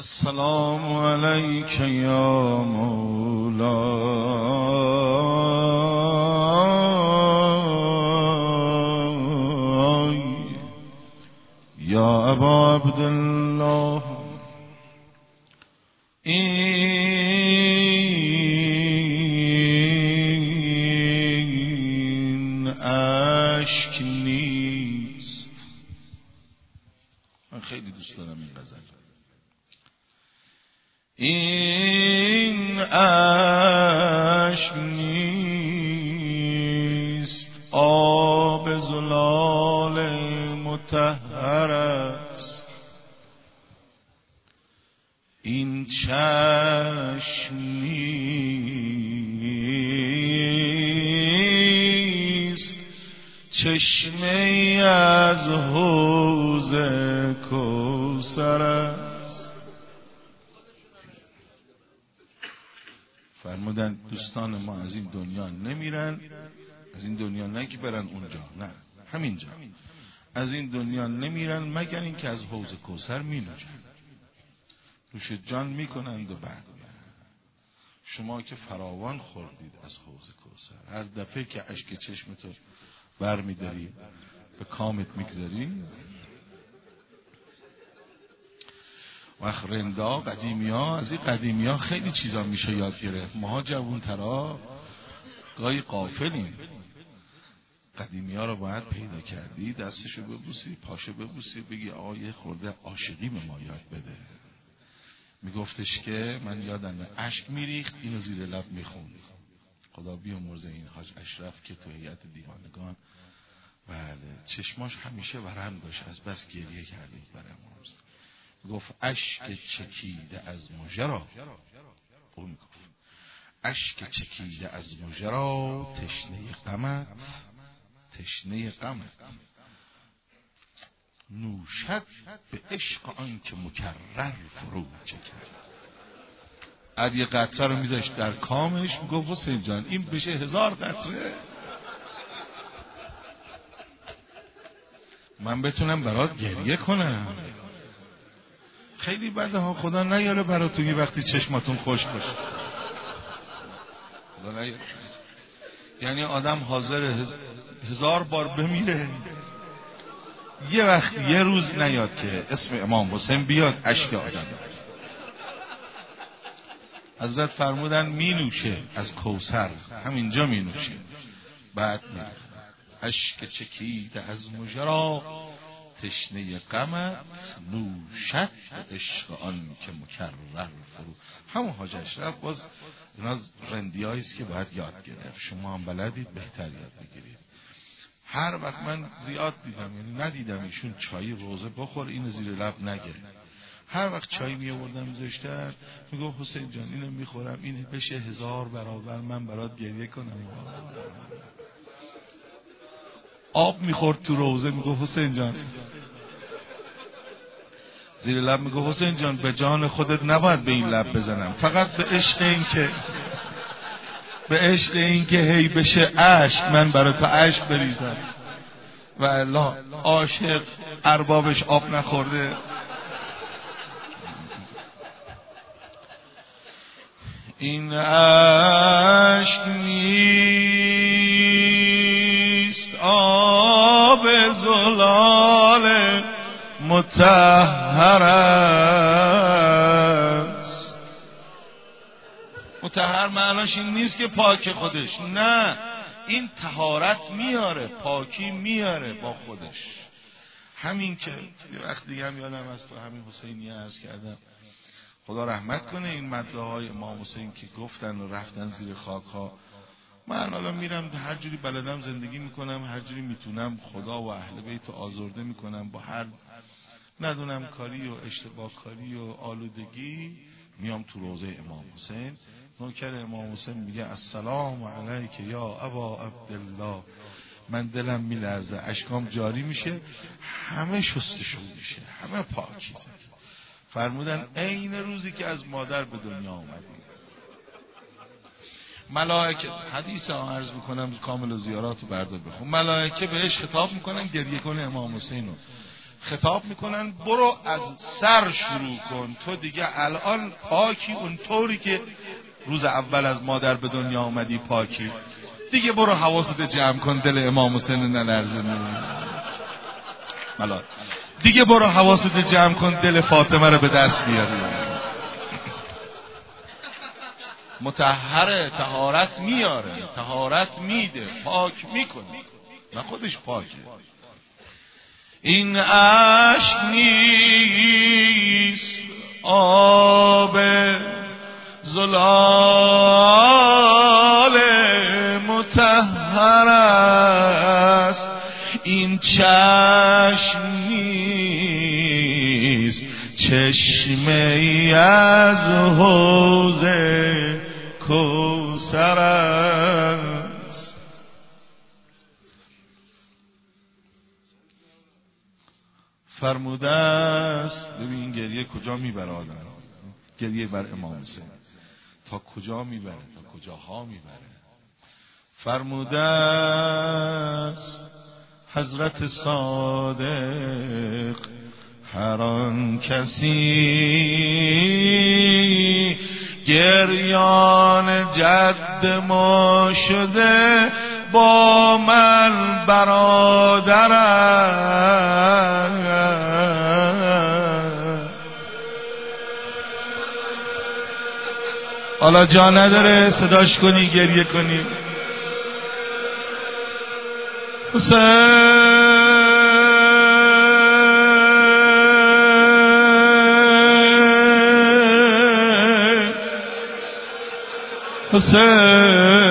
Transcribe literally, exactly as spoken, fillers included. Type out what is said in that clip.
السلام علیک یا مولای یا ابا عبدالله. این اشک نیست. من خیلی دوست دارم این غزل. این اشک نیست، آب زلال مطهر است. این چشم نیست، چشمه از حوض کوثر است. فرمودن دوستان ما از این دنیا نمیرن، از این دنیا نه که برن اونجا، نه همینجا، از این دنیا نمیرن مگر این که از حوض کوثر می نوشن، نوش جان میکنند و بعد شما که فراوان خوردید از حوض کوثر، هر دفعه که اشک چشمتو بر میداری به کامت میگذاری. وقت رندا قدیمی ها، از این قدیمی ها خیلی چیزا میشه یاد گرفت. ماها جوون ترا گاهی غافلیم. قدیمی ها رو باید پیدا کردی، دستشو ببوسی، پاشو ببوسی، بگی آقا یه خورده عاشقی به ما یاد بده. میگفتش که من یادم اشک میریخت، اینو زیر لب میخوند. خدا بیامرزه این حاج اشرف که تو هیئت دیوانگان، بله چشماش همیشه ورم داشت، از بس گریه کردید برام. گفت اشک چکیده از مژرا، اون گفت اشک چکیده از مژرا، تشنه غمت تشنه غمت نوشد به عشق آن که مکرر فرو چکد. اب یه قطره رو میذاشت در کامش، میگفت حسین جان این بشه هزار قطره من بتونم برات گریه کنم. خیلی بده ها، خدا نیاره براتون یه وقتی چشماتون خوش باشه، خدا نیاره. یعنی آدم حاضر هزار بار بمیره، یه وقت یه روز نیاد که اسم امام حسین بیاد اشک آدم. حضرت فرمودن می نوشه از کوثر، همینجا می نوشه. بعد میگه اشک چکیده از مژرا، تشنه غمت نوشد به عشق آن که مکرر فرو. همون حاج اشرف باز اینا رندی است که باید یاد گرفت. شما هم بلدید بهتر یاد بگیرید. هر وقت من زیاد دیدم، یعنی ندیدم ایشون چای روزه بخور اینو زیر لب نگه. هر وقت چای می آوردم میذاشتن، میگفت حسین جان اینو میخورم این بشه هزار برابر من برات گریه کنم. آب میخورد تو روزه، میگفت حسین جان زیر لب، میگفت حسین جان به جان خودت نباید به این لب بزنم، فقط به عشق این که به عشق این که هی بشه عشق من برای تو عشق بریزم. و الا عاشق اربابش آب نخورده. این عشق نیست، آب زلال مطهر است. مطهر معناش این نیست که پاک خودش، نه، این طهارت میاره، پاکی میاره با خودش. همین که یه وقت دیگه هم یادم از تو همین حسینی عرض کردم، خدا رحمت کنه، این مدعا های امام حسین که گفتن و رفتن زیر خاک ها. من حالا میرم هر جوری بلدم زندگی میکنم، هر جوری میتونم خدا و اهل بیت آزرده میکنم، با هر ندونم کاری و اشتباه کاری و آلودگی میام تو روضه امام حسین. نوکر امام حسین میگه السلام علیک یا ابا عبدالله. من دلم میلرزه، اشکام جاری میشه، همه شستشون میشه، همه پاکیزه. فرمودن عین روزی که از مادر به دنیا آمدی. ملائکه، حدیث ها عرض میکنم کامل و زیارات رو بردار بخون، ملائکه بهش خطاب میکنن گریه کنه امام حسین رو. خطاب میکنن برو از سر شروع کن، تو دیگه الان پاکی اونطوری که روز اول از مادر به دنیا آمدی پاکی، دیگه برو حواست جمع کن، دل امام حسین نلرزونه. ملا دیگه برو حواست جمع کن، دل فاطمه رو به دست بیاری. مطهره، طهارت میاره، طهارت میده، پاک میکنه، نه خودش پاکه. این اشک نیست آب زلال مطهر است، این چشم نیست چشمه از حوض کوثر است. فرموده است، ببین گریه کجا میبره آدم، گریه بر امام حسین تا کجا میبره، تا کجاها میبره. فرموده است حضرت صادق هر آن کسی گریان جد ما شده با من برادر است. حالا جا نداره صداش کنی گریه کنی. حسین حسین